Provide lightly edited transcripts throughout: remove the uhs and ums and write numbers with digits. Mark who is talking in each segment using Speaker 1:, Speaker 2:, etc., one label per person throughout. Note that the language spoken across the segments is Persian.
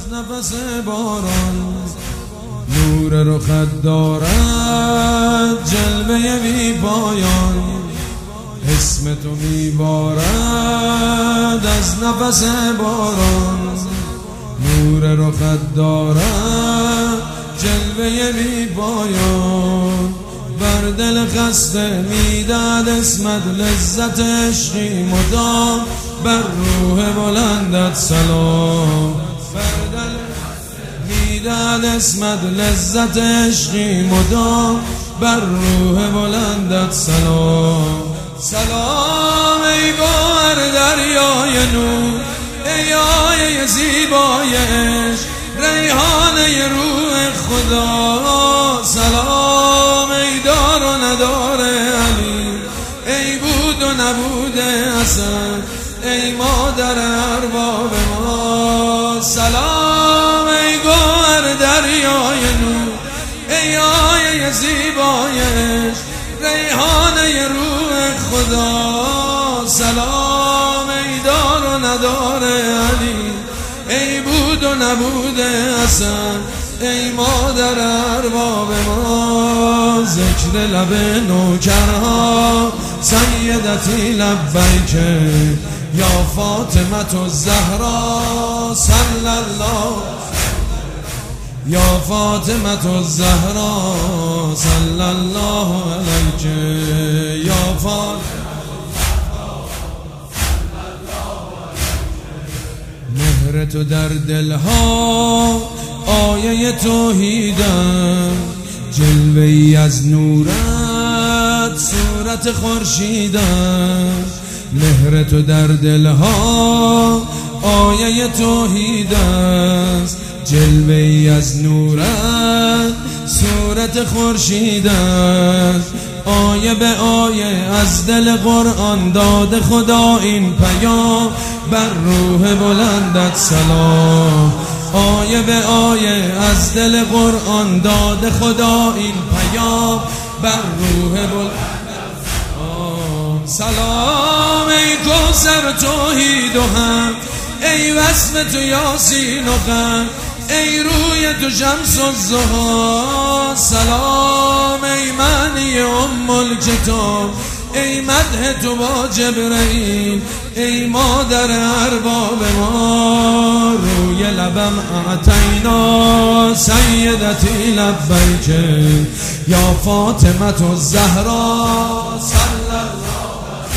Speaker 1: نفس باران نور رخت دارد جلوه بی پایان، اسم تو میبارد از نفس باران، نور رخت دارد جلوه بی پایان، بر دل خسته میداد اسمت لذت عشقی مدام، بر روح بلندت سلام، بر دل میداد اسمت لذت عشقی مدام، بر روح بلندت سلام. سلام ای گوهر دریای نور، ای آیه زیبای عشق، ریحانه روح خدا، سلام ای دار و ندار علی، ای بود و نبود حسن، ای مادر ارباب ما. سلام ای گوهر دریای نور، ای آیه زیبای عشق، ریحانه روح خدا، سلام ای دار و ندار علی، ای بود و نبود حسن، ای مادر ارباب ما. ذکر لب نوکرها سیدتی لبیک یا فاطمة الزهرا صلی الله، یا فاطمة الزهرا صلی الله علیک، یا فاطمة مهر تو در دلها آیه توحیدم، جلوه‌ای از نورت صورت خورشیدم، مهر تو در دلها آیه توحید است، جلوه‌ای از نورت صورت خورشید است، آیه به آیه از دل قرآن داد خدا این پیام، بر روح بلندت سلام، آیه به آیه از دل قرآن داد خدا این پیام، بر روح بلندت سلام. ای کوثر توحید و هم، ای وصف تو یاسین و غم، ای روی تو شمس الضحی، سلام ای معنی ام الکتاب، ای مدح تو با جبرئیل، ای مادر ارباب ما. روی لبم اعطینا سیدتی لبیک یا فاطمة الزهرا صلی الله،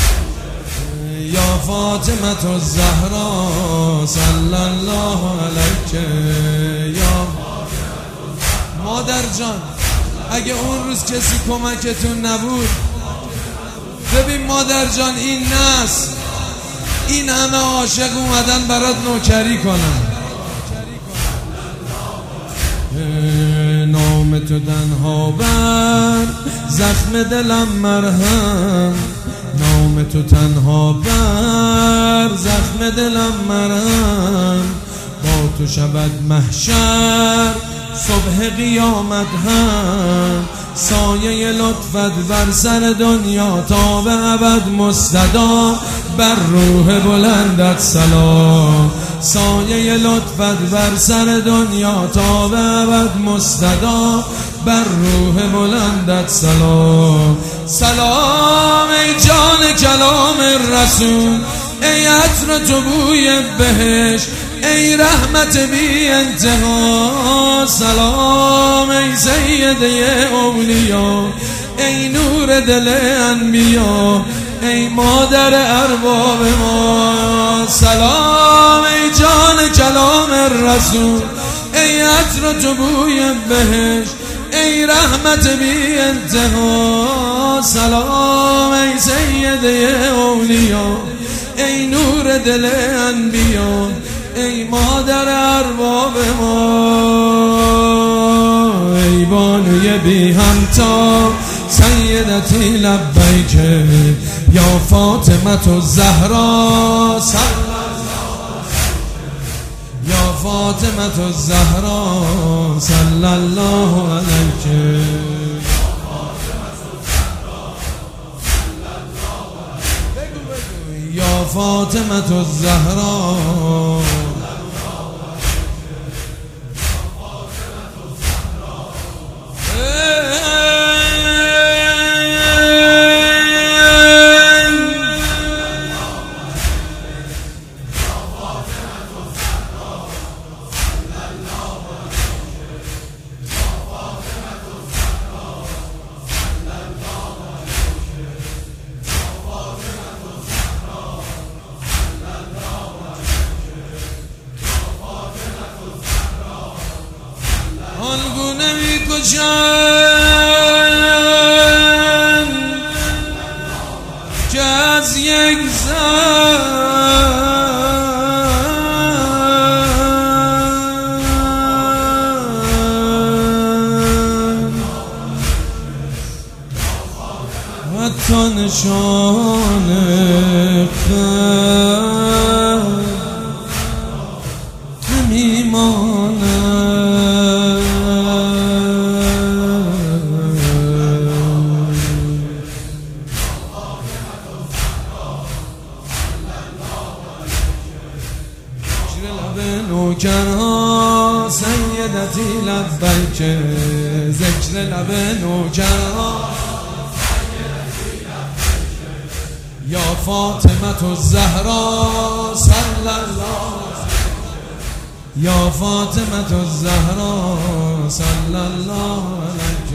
Speaker 1: یا فاطمة الزهرا صلی الله علیک، یا مادر جان. اگه اون روز کسی کمکتون نبود، ببین مادر جان، این نسل این همه عاشق اومدن برات نوکری کنن، نام تو تنها بر زخم دلم مرهم، نام تو تنها بر زخم دلم مرهم، با تو شود محشر صبح قیامت هم، سایه لطفت بر سر دنیا تا به ابد مستدام، بر روح بلندت سلام، سایه لطفت بر سر دنیا تا به ابد مستدام، بر روح بلندت سلام. سلام ای جان کلام رسول، ای عطر تو بوی بهشت، ای رحمت بی انتها، سلام ای سیده اولیا، ای نور دل انبیا، ای مادر ارباب ما. سلام ای جان کلام رسول، ای عطر تو بوی بهشت، ای رحمت بی انتها، سلام ای سیده اولیا، ای نور دل انبیا، ای مادر ارباب ما. ای بانوی بی همتا سیدتی لبیک یا فاطمة الزهرا صلی الله، یا فاطمة الزهرا صلی الله علیک، یا فاطمة الزهرا آنگونه میکشند که از یک زن حتی نشان خط نمیماند. نوکرها سیدتی لبیک، ذکر لب نوکرها یا فاطمة الزهرا صلی الله، یا فاطمة الزهرا صلی الله علیه.